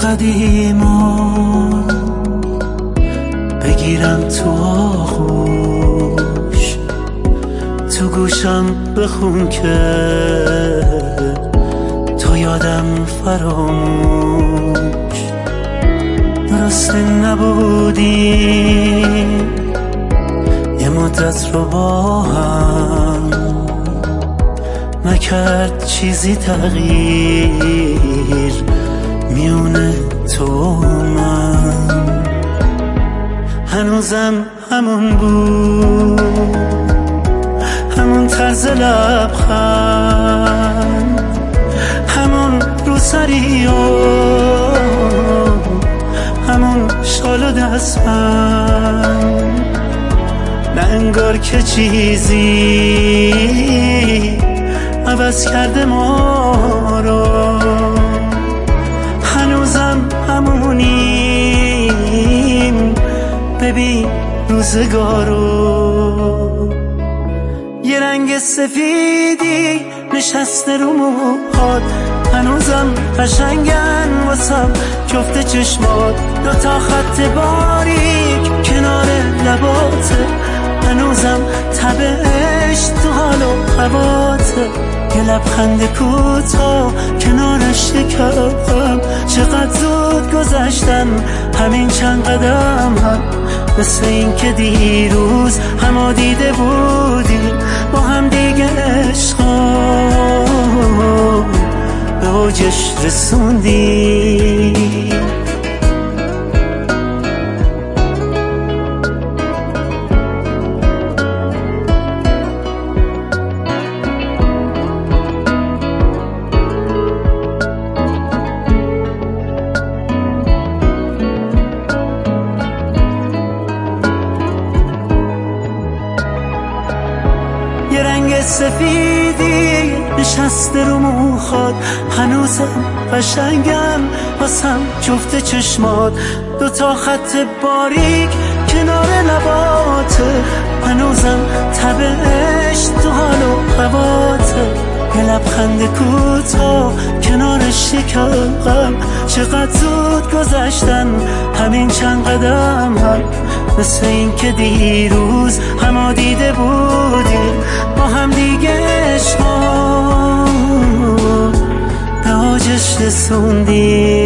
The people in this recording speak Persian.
قدیما بگیرم تو آغوش، تو گوشم بخون که تو یادم فراموش. درسته نبودیم یه مدت رو با هم، نکرد چیزی تغییر میونه تو و من. هنوزم همون بود، همون طرز لبخند، همون روسری و همون شال و دستبند. نه انگار که چیزی عوض کرده ما رو، هنوزم همونیم، ببین روزگارو. یه رنگ سفیدی نشسته رو موهات، هنوزم قشنگن واسم جفت چشمات. دوتا خط باریک کنار لباته، هنوزم تب عشق تو حال و هواته. یه لبخند کوتاه کنارش شکم، چقدر زود گذشتن همین چند قدم هم. مثل این که دیروز همو دیده بودیم با هم دیگه، عشقا به اوجش رسوندیم. یه رنگ سفیدی نشسته رو موهات، هنوزم قشنگن واسم جفت چشمات. دوتا خط باریک کنار لباته، هنوزم تب عشق تو حال و هواته. یه لبخند کوتاه کنارش شکم، چقدر زود گذشتن همین چند قدم هم. مثل این که دیروز همو دیده بودیم با هم دیگه، عشقا به اوجش رسوندیم.